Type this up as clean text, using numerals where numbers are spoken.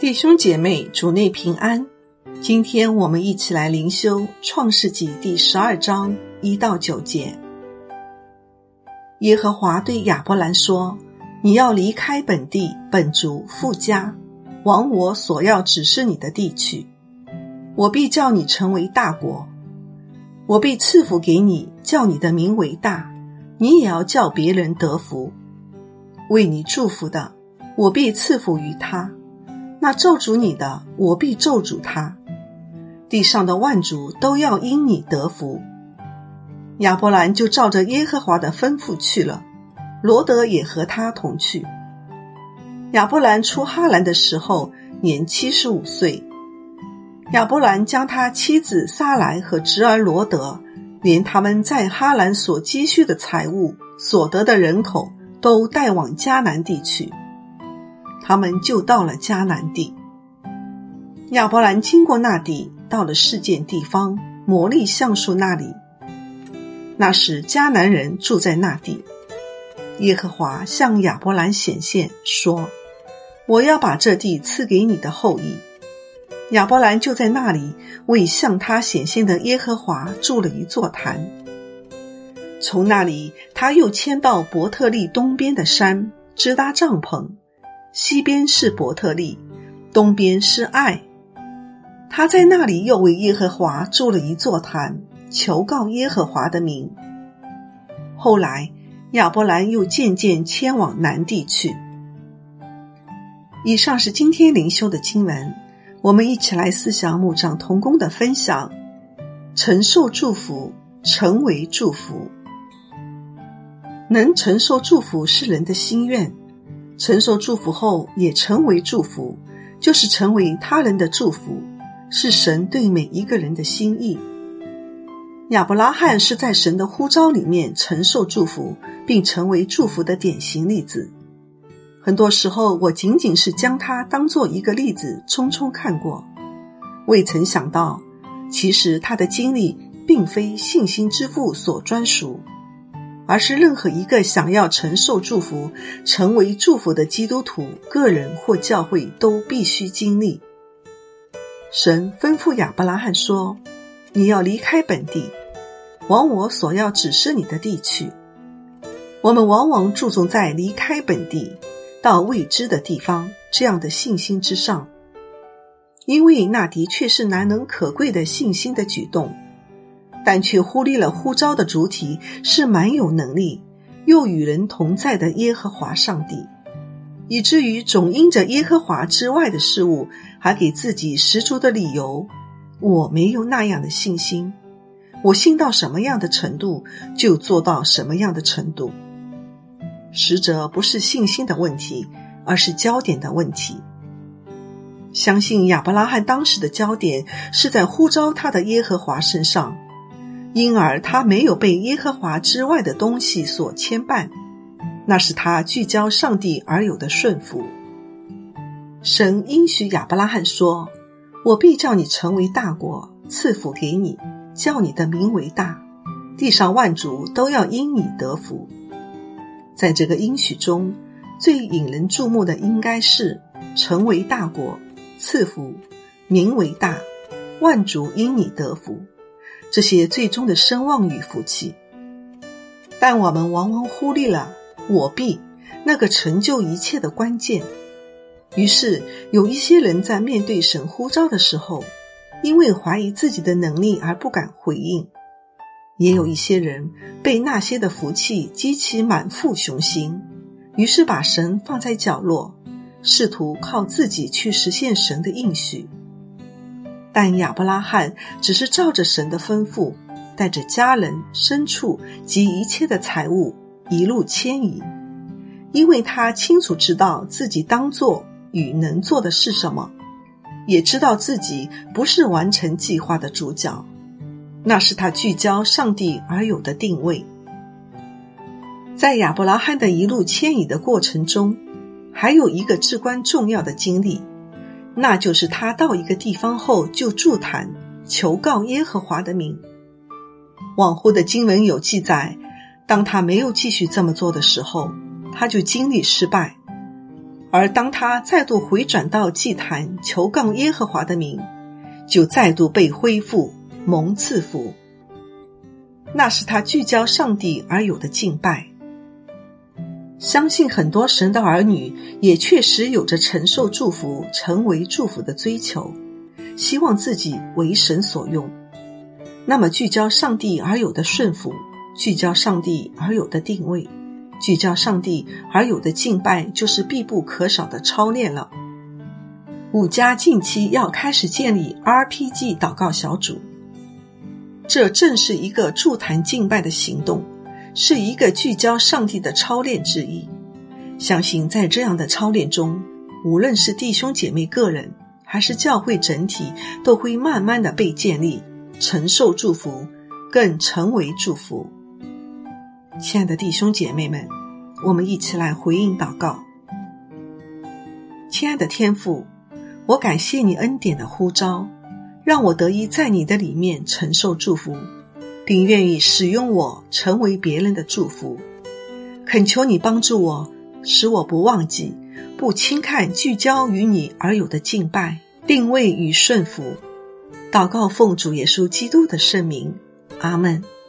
弟兄姐妹，主内平安。今天我们一起来灵修创世纪第12章1到9节。耶和华对亚伯兰说，你要离开本地本族父家，往我所要指示你的地去。我必叫你成为大国，我必赐福给你，叫你的名为大，你也要叫别人得福。为你祝福的，我必赐福于他；那咒诅你的，我必咒诅他。地上的万族都要因你得福。亚伯兰就照着耶和华的吩咐去了，罗德也和他同去。亚伯兰出哈兰的时候年75岁。亚伯兰将他妻子撒来和侄儿罗德，连他们在哈兰所积蓄的财物、所得的人口，都带往迦南地去。他们就到了迦南地。亚伯兰经过那地，到了示剑地方摩利橡树那里。那时迦南人住在那地。耶和华向亚伯兰显现说，我要把这地赐给你的后裔。亚伯兰就在那里为向他显现的耶和华筑了一座坛。从那里他又迁到伯特利东边的山，支搭帐篷，西边是伯特利，东边是爱。他在那里又为耶和华筑了一座坛，求告耶和华的名。后来亚伯兰又渐渐迁往南地去。以上是今天灵修的经文，我们一起来思想牧长同工的分享，承受祝福，成为祝福。能承受祝福是人的心愿，承受祝福后也成为祝福，就是成为他人的祝福，是神对每一个人的心意。亚伯拉罕是在神的呼召里面承受祝福，并成为祝福的典型例子。很多时候我仅仅是将他当作一个例子匆匆看过，未曾想到其实他的经历并非信心之父所专属，而是任何一个想要承受祝福、成为祝福的基督徒、个人或教会都必须经历。神吩咐亚伯拉罕说，你要离开本地，往我所要指示你的地去。我们往往注重在离开本地到未知的地方这样的信心之上，因为那的确是难能可贵的信心的举动，但却忽略了呼召的主体是蛮有能力又与人同在的耶和华上帝，以至于总因着耶和华之外的事物，还给自己十足的理由，我没有那样的信心，我信到什么样的程度就做到什么样的程度。实则不是信心的问题，而是焦点的问题。相信亚伯拉罕当时的焦点是在呼召他的耶和华身上，因而他没有被耶和华之外的东西所牵绊，那是他聚焦上帝而有的顺服。神应许亚伯拉罕说，我必叫你成为大国，赐福给你，叫你的名为大，地上万族都要因你得福。在这个应许中，最引人注目的应该是成为大国，赐福，名为大，万族因你得福，这些最终的声望与福气。但我们往往忽略了我必那个成就一切的关键。于是有一些人在面对神呼召的时候，因为怀疑自己的能力而不敢回应，也有一些人被那些的福气激起满腹雄心，于是把神放在角落，试图靠自己去实现神的应许。但亚伯拉罕只是照着神的吩咐，带着家人、牲畜及一切的财物一路迁移，因为他清楚知道自己当做与能做的是什么，也知道自己不是完成计划的主角，那是他聚焦上帝而有的定位。在亚伯拉罕的一路迁移的过程中，还有一个至关重要的经历，那就是他到一个地方后就筑坛，求告耶和华的名。往后的经文有记载，当他没有继续这么做的时候，他就经历失败， 而当他再度回转到祭坛求告耶和华的名，就再度被恢复蒙赐福。那是他聚焦上帝而有的敬拜。相信很多神的儿女也确实有着承受祝福、成为祝福的追求，希望自己为神所用。那么聚焦上帝而有的顺服，聚焦上帝而有的定位，聚焦上帝而有的敬拜，就是必不可少的操练了。五家近期要开始建立 RPG 祷告小组，这正是一个筑坛敬拜的行动，是一个聚焦上帝的操练之一。相信在这样的操练中，无论是弟兄姐妹个人还是教会整体，都会慢慢的被建立，承受祝福，更成为祝福。亲爱的弟兄姐妹们，我们一起来回应祷告。亲爱的天父，我感谢你恩典的呼召，让我得以在你的里面承受祝福，并愿意使用我成为别人的祝福。恳求你帮助我，使我不忘记，不轻看聚焦于你而有的敬拜、定位与顺服。祷告奉主耶稣基督的圣名，阿们。